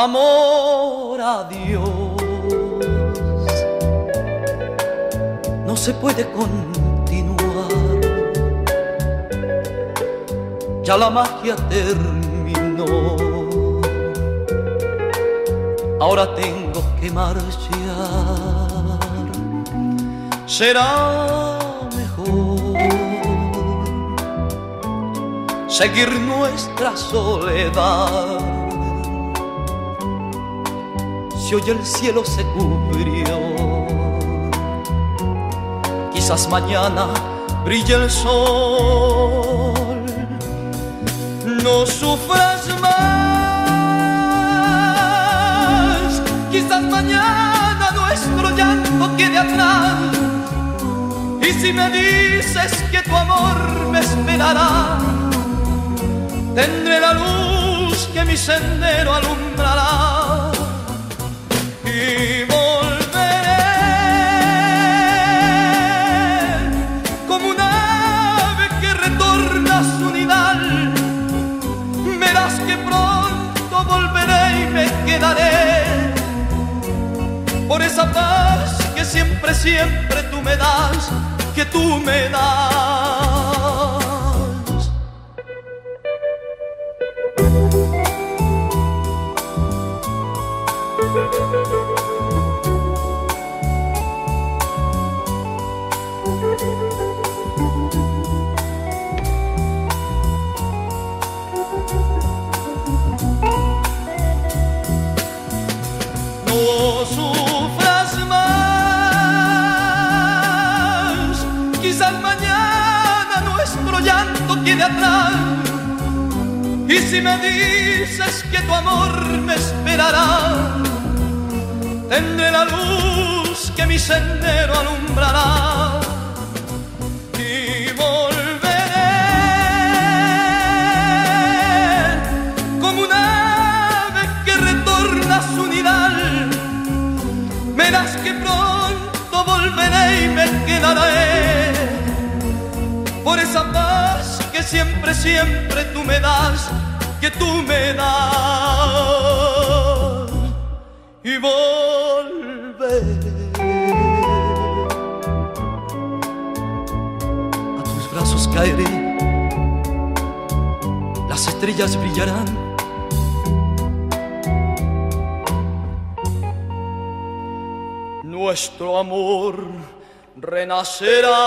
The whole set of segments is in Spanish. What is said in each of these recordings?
amor a Dios. No se puede continuar, ya la magia terminó. Ahora tengo que marchar, será mejor seguir nuestra soledad. Si hoy el cielo se cubrió, quizás mañana brille el sol. No sufras más, quizás mañana nuestro llanto quede atrás. Y si me dices que tu amor me esperará, tendré la luz que mi sendero alumbrará. Y volveré como un ave que retorna a su nidal. Verás que pronto volveré y me quedaré por esa paz que siempre, siempre tú me das, que tú me das. No sufras más, quizás mañana nuestro llanto quede atrás. Y si me dices que tu amor me esperará, tendré la luz que mi sendero alumbrará. Y volveré como un ave que retorna a su nidal. Verás que pronto volveré y me quedaré por esa paz que siempre, siempre tú me das, que tú me das. Y volveré a tus brazos, caeré, las estrellas brillarán. Nuestro amor renacerá.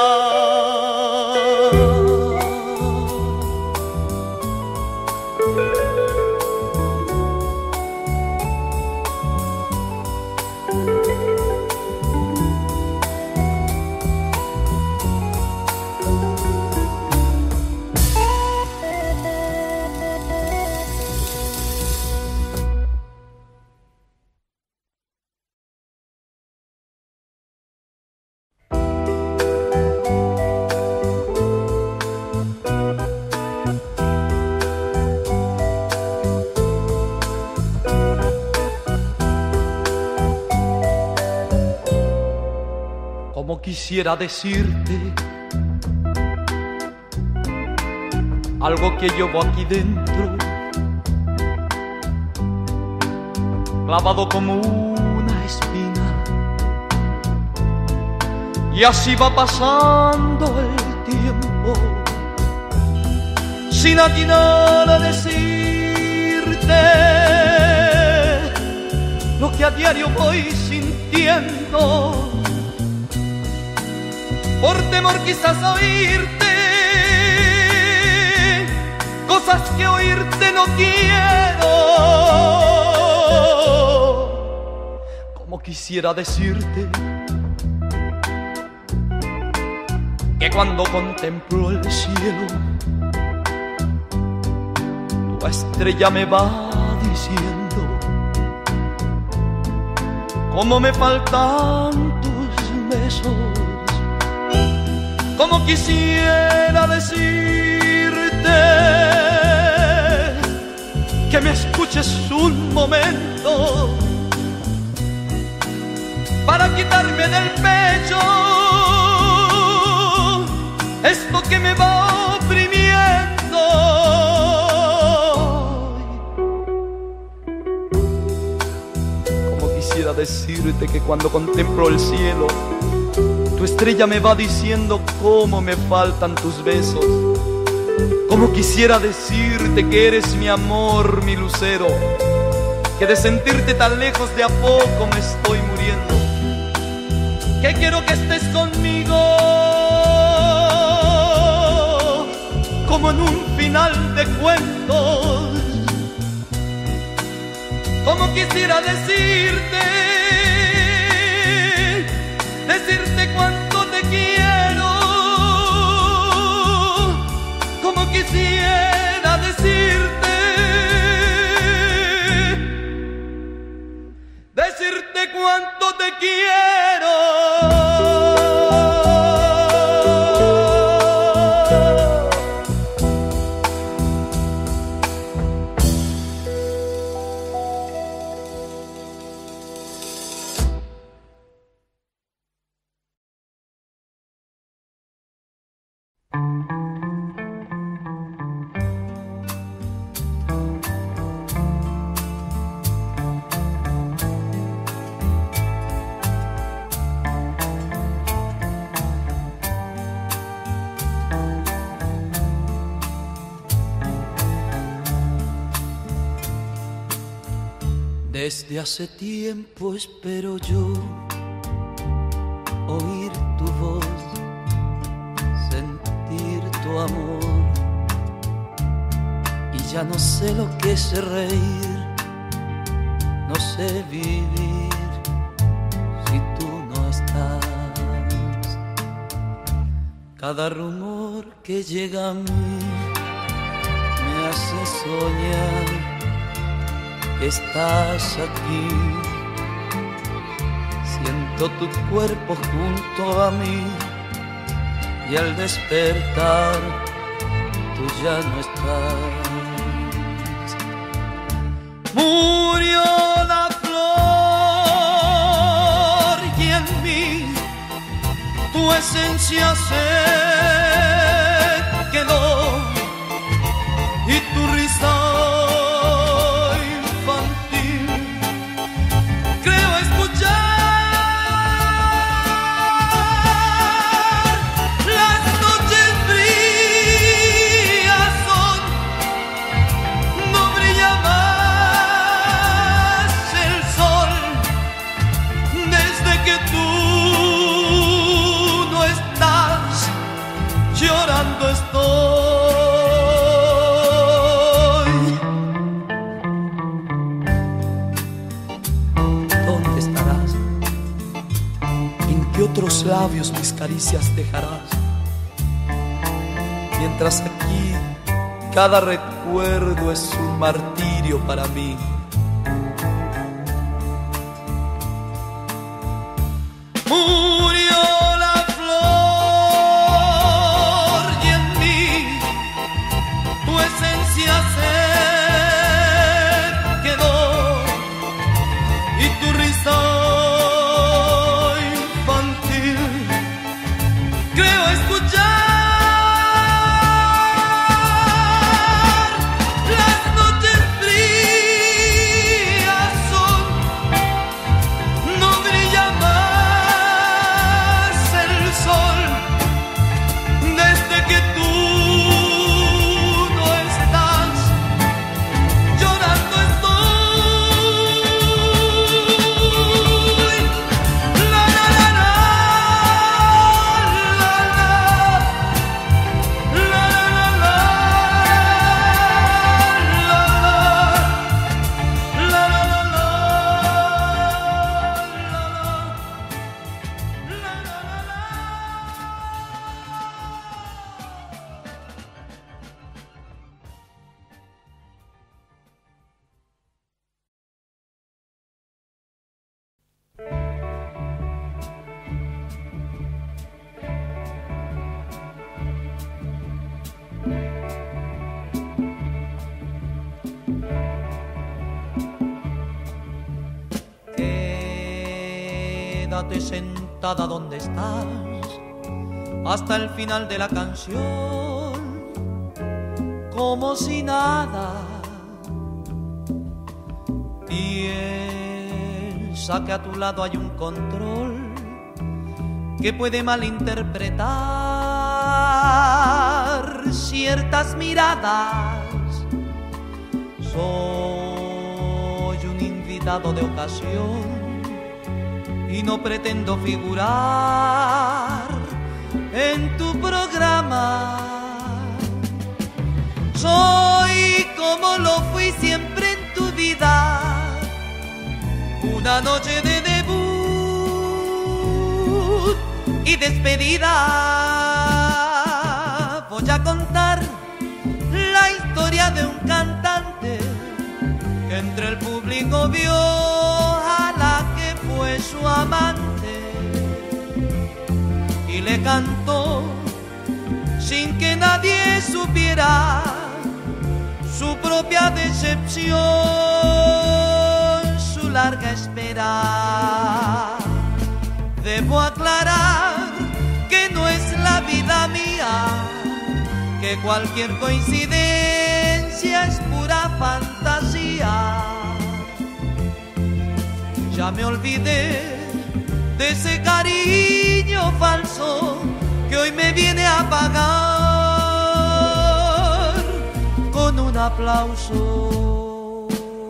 Como quisiera decirte algo que llevo aquí dentro, clavado como una espina. Y así va pasando el tiempo, sin atinar a decirte lo que a diario voy sintiendo. Por temor quizás a oírte cosas que oírte no quiero. Como quisiera decirte que cuando contemplo el cielo, tu estrella me va diciendo cómo me faltan tus besos. Como quisiera decirte que me escuches un momento para quitarme del pecho esto que me va oprimiendo. quisiera decirte que cuando contemplo el cielo, tu estrella me va diciendo cómo me faltan tus besos. Cómo quisiera decirte que eres mi amor, mi lucero, que de sentirte tan lejos de a poco me estoy muriendo, que quiero que estés conmigo como en un final de cuentos. Como quisiera decirte cuánto te quiero. Como quisiera decirte cuánto te quiero. Desde hace tiempo espero yo oír tu voz, sentir tu amor, y ya no sé lo que es reír, no sé vivir si tú no estás. Cada rumor que llega a mí me hace soñar que estás aquí. Siento tu cuerpo junto a mí y al despertar tú ya no estás. Murió la flor y en mí tu esencia se quedó y tu risa otros labios mis caricias dejarás, mientras aquí cada recuerdo es un martirio para mí. Murió la flor y en mí tu esencia se quedó y tu risa quédate sentada donde estás hasta el final de la canción, como si nada. Piensa cosa que a tu lado hay un control que puede malinterpretar ciertas miradas. Soy un invitado de ocasión y no pretendo figurar en tu programa. Soy como lo fui siempre en tu vida, una noche de debut y despedida. Voy a contar la historia de un cantante que entre el público vio a la que fue su amante y le cantó sin que nadie supiera su propia decepción, su larga espera. Debo aclarar que no es la vida mía, que cualquier coincidencia es pura fantasía. Ya me olvidé de ese cariño falso que hoy me viene a pagar con un aplauso.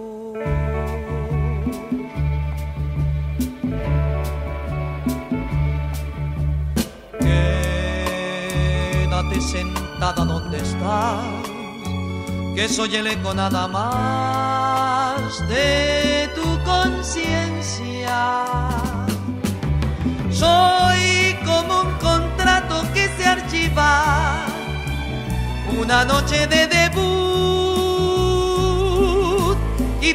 Quédate sentada donde estás, que soy el eco nada más de tu conciencia. Soy como un contrato que se archiva, una noche de debut y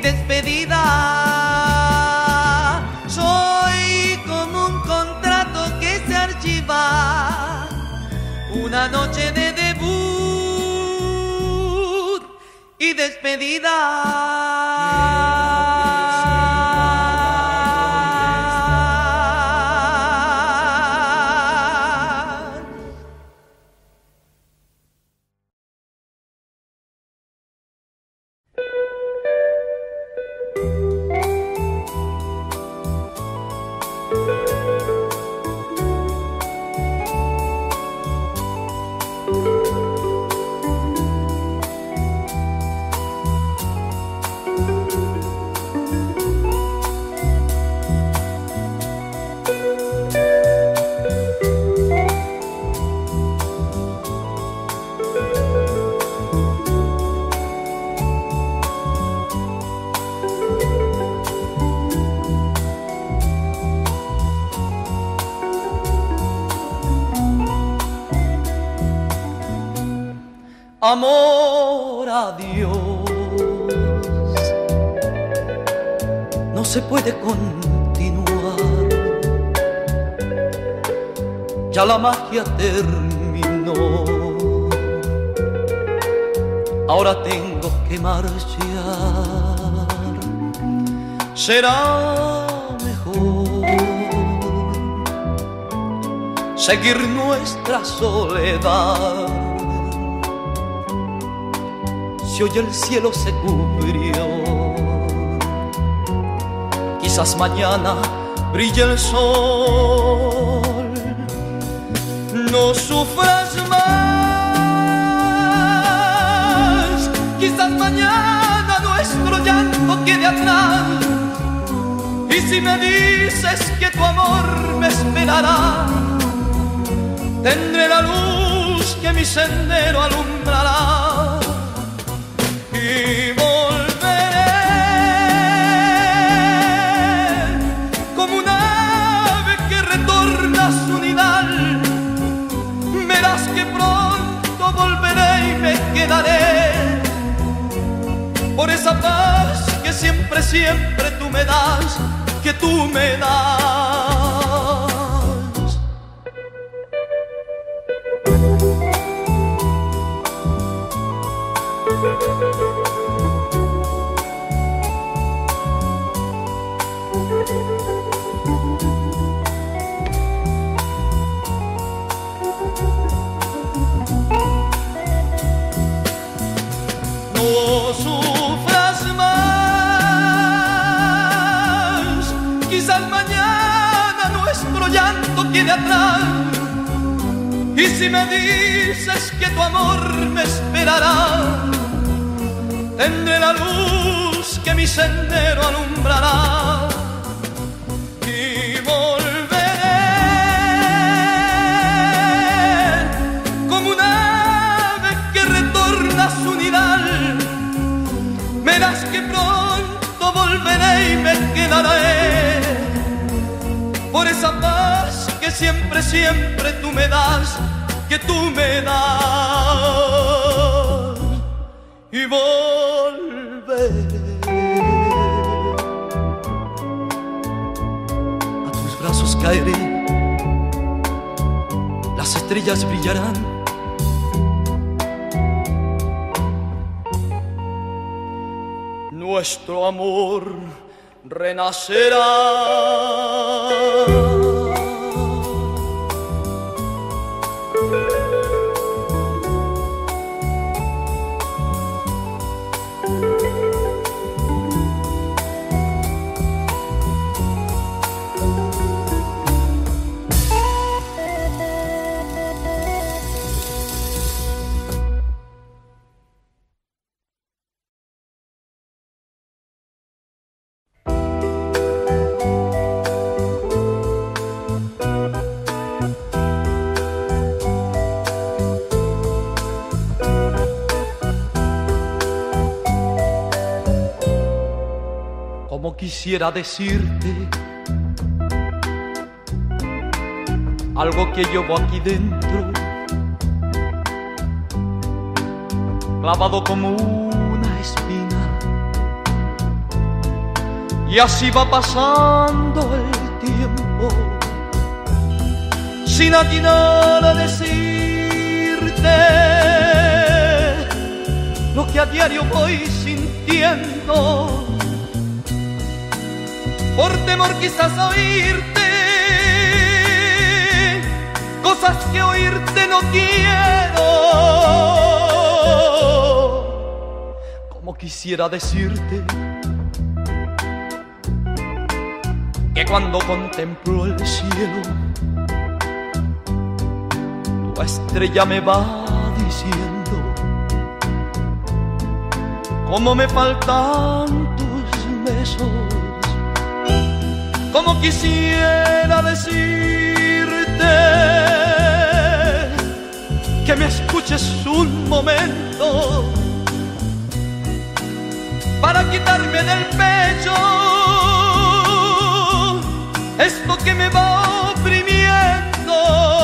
despedida. Soy como un contrato que se archiva, una noche de debut y despedida. Amor a Dios, no se puede continuar, ya la magia terminó, ahora tengo que marchar, será mejor seguir nuestra soledad. Si hoy el cielo se cubrió, quizás mañana brille el sol. No sufras más, quizás mañana nuestro llanto quede atrás. Y si me dices que tu amor me esperará, tendré la luz que mi sendero alumbrará. Y volveré como un ave que retorna a su nidal. Verás que pronto volveré y me quedaré por esa paz que siempre, siempre tú me das, que tú me das. mañana nuestro llanto quede atrás. Y si me dices que tu amor me esperará, tendré la luz que mi sendero alumbrará. Y volveré como un ave que retorna a su nidal. Verás que pronto volveré y me quedaré por esa paz que siempre, siempre tú me das, que tú me das. Y volveré. A tus brazos caeré, las estrellas brillarán. Nuestro amor renacerá. Como quisiera decirte algo que llevo aquí dentro, clavado como una espina. Y así va pasando el tiempo, sin atinar a decirte lo que a diario voy sintiendo. Por temor quizás a oírte cosas que oírte no quiero. Como quisiera decirte que cuando contemplo el cielo, tu estrella me va diciendo cómo me faltan tus besos. Como quisiera decirte que me escuches un momento para quitarme del pecho esto que me va oprimiendo.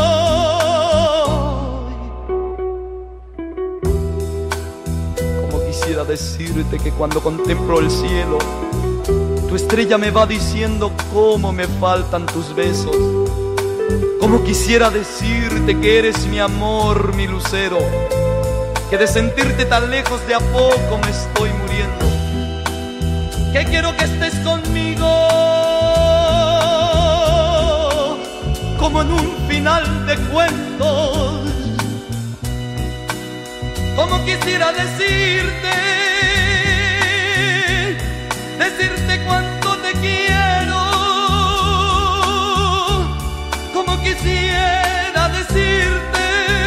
Como quisiera decirte que cuando contemplo el cielo, tu estrella me va diciendo cómo me faltan tus besos. Como quisiera decirte que eres mi amor, mi lucero, que de sentirte tan lejos de a poco me estoy muriendo, que quiero que estés conmigo como en un final de cuentos. Como quisiera decirte cuánto te quiero, como quisiera decirte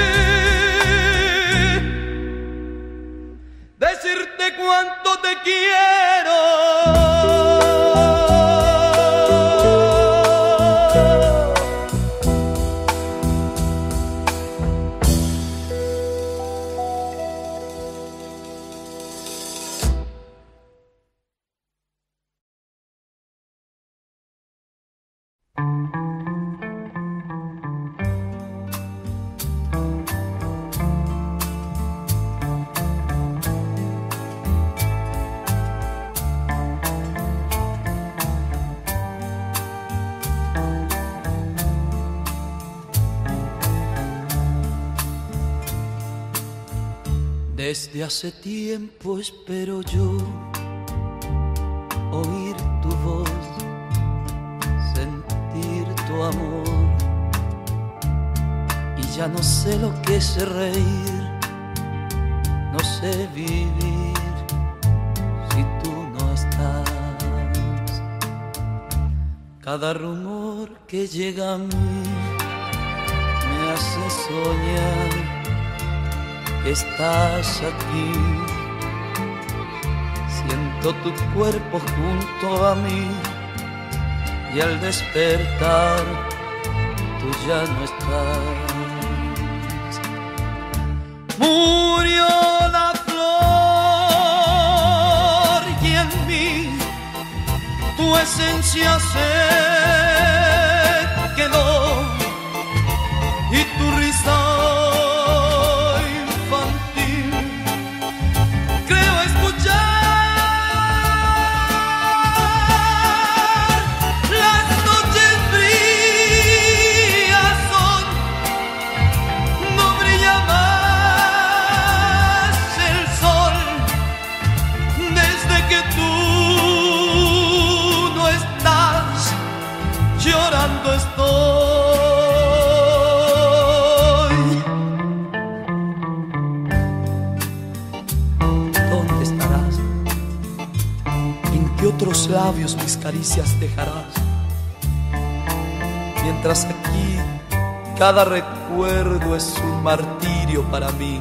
cuánto te quiero. Desde hace tiempo espero yo oír tu voz, sentir tu amor, y ya no sé lo que es reír, no sé vivir si tú no estás. Cada rumor que llega a mí me hace soñar que estás aquí. Siento tu cuerpo junto a mí y al despertar tú ya no estás. Murió la flor y en mí tu esencia se quedó y tu risa infantil creo escuchar. Las noches frías son, no brilla más el sol desde que tú llorando estoy. ¿Dónde estarás? ¿En qué otros labios mis caricias dejarás? Mientras aquí cada recuerdo es un martirio para mí.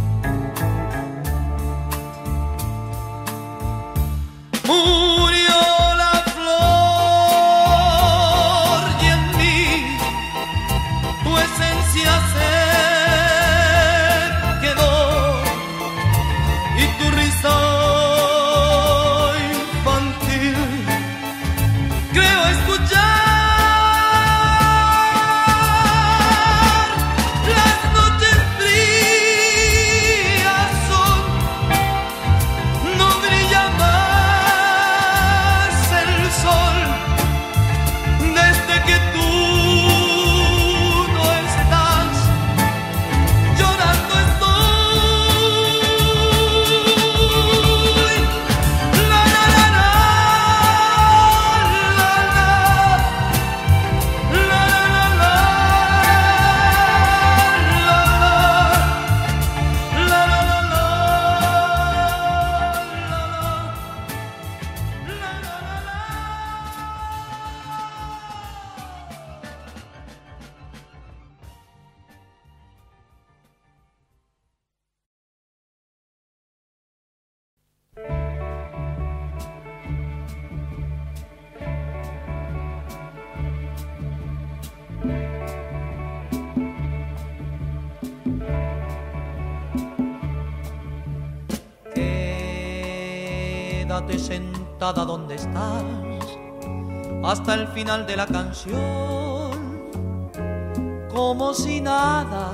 Quédate sentada donde estás hasta el final de la canción, como si nada.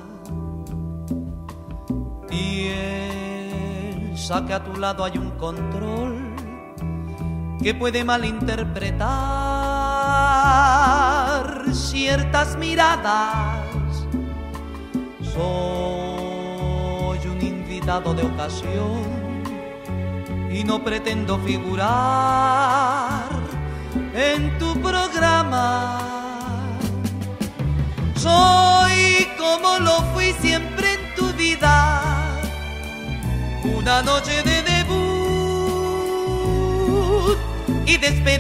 Piensa que a tu lado hay un control que puede malinterpretar ciertas miradas. Soy un invitado de ocasión y no pretendo figurar en tu programa. Soy como lo fui siempre en tu vida, una noche de debut y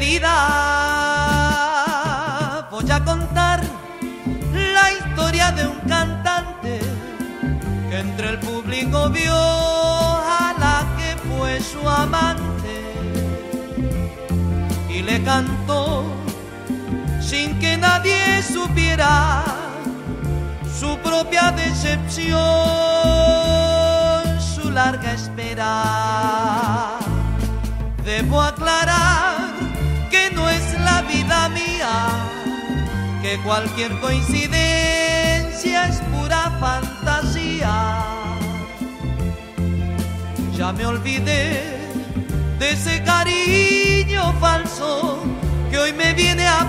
despedida. Voy a contar la historia de un cantante que entre el público vio a la que fue su amante y le cantó sin que nadie supiera su propia decepción, su larga espera. Debo aclarar que no es la vida mía, que cualquier coincidencia es pura fantasía. Ya me olvidé de ese cariño falso que hoy me viene a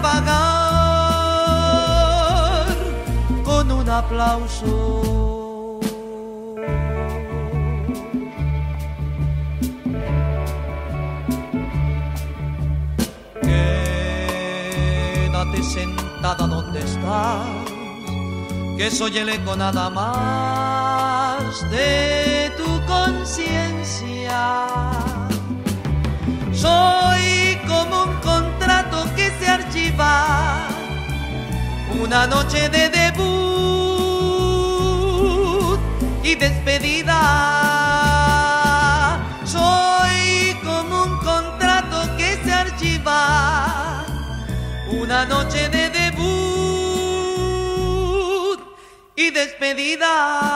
pagar con un aplauso. Quédate sentada donde estás, que soy el eco nada más de tu conciencia. Soy como un contrato que se archiva una noche de debut y despedida. Soy como un contrato que se archiva, una noche de debut y despedida.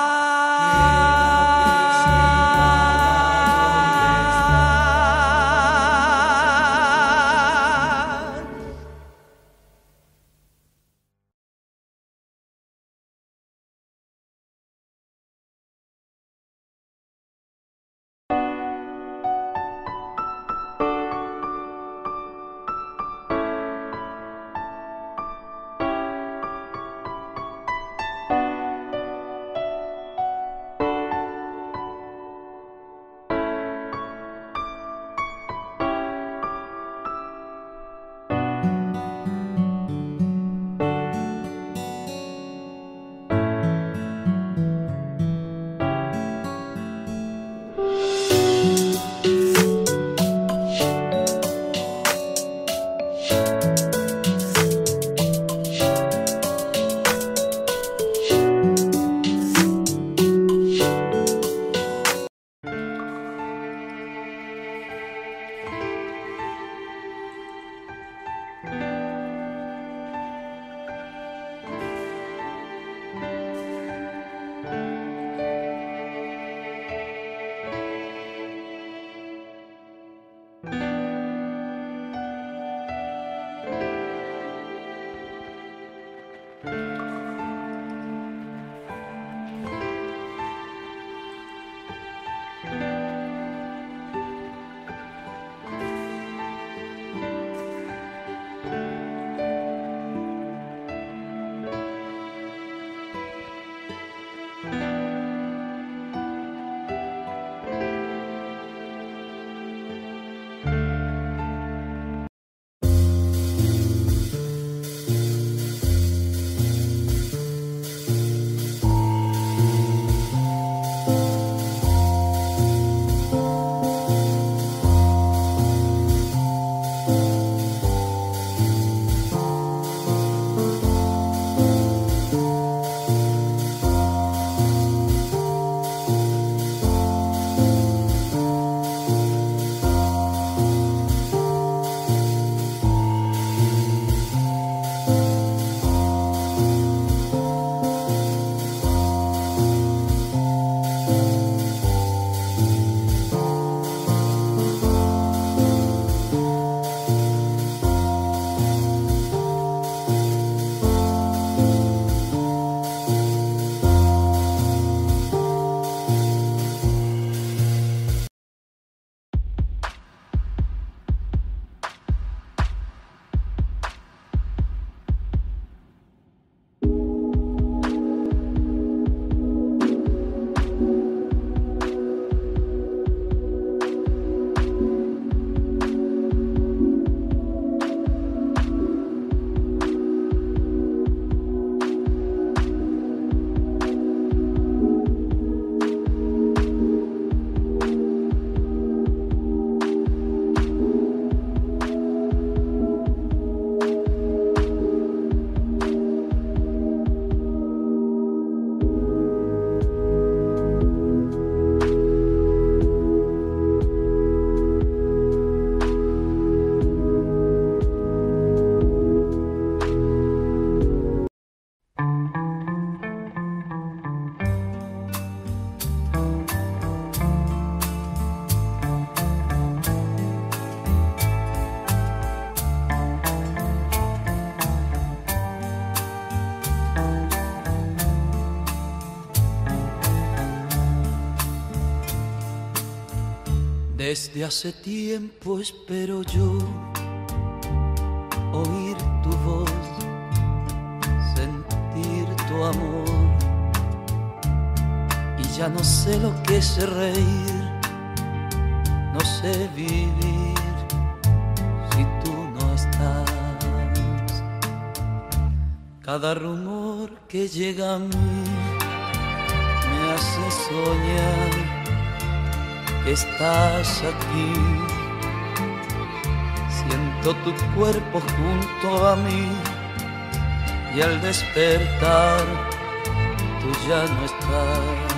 Desde hace tiempo espero yo oír tu voz, sentir tu amor, y ya no sé lo que es reír, no sé vivir si tú no estás. Cada rumor que llega a mí me hace soñar que estás aquí. Siento tu cuerpo junto a mí y al despertar tú ya no estás.